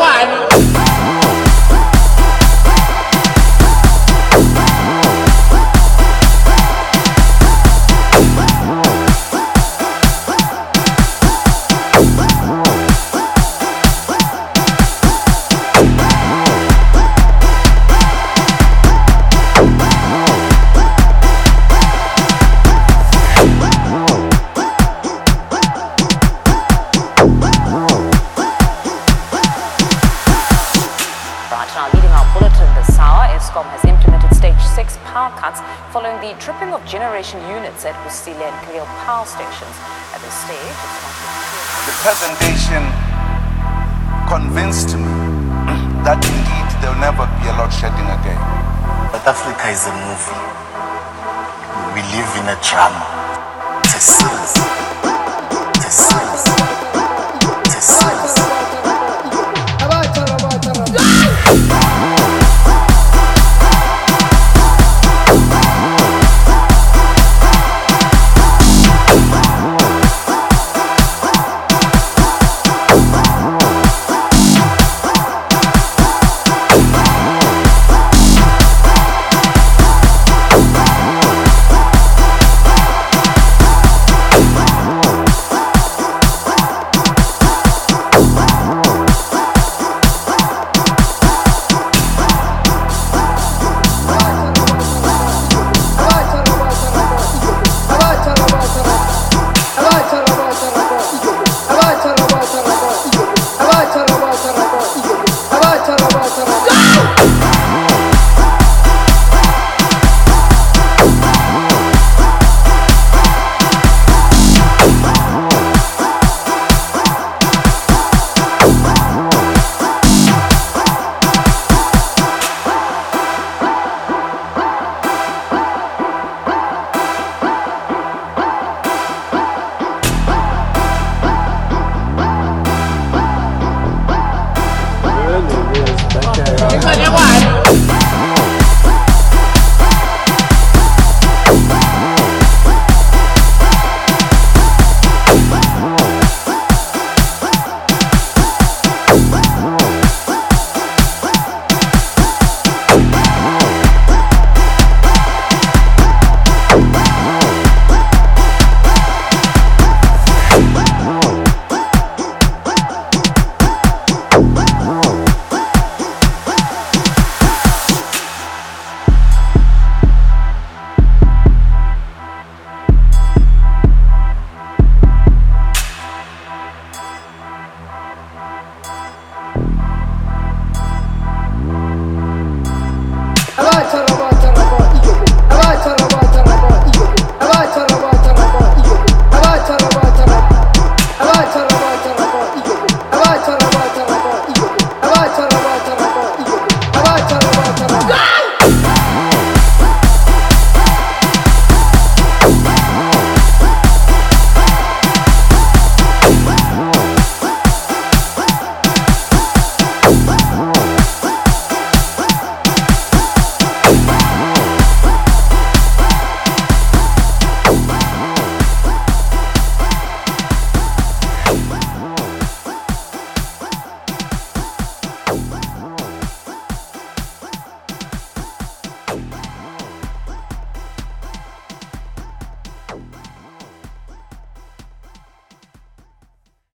Eskom has implemented stage 6 power cuts following the tripping of generation units at Kusile and Kriel power stations. At this stage, it's not clear. The presentation convinced me that indeed there will never be a load shedding again. But Africa is a movie. We live in a drama. It's a series. It's a series. It's a series. Abacha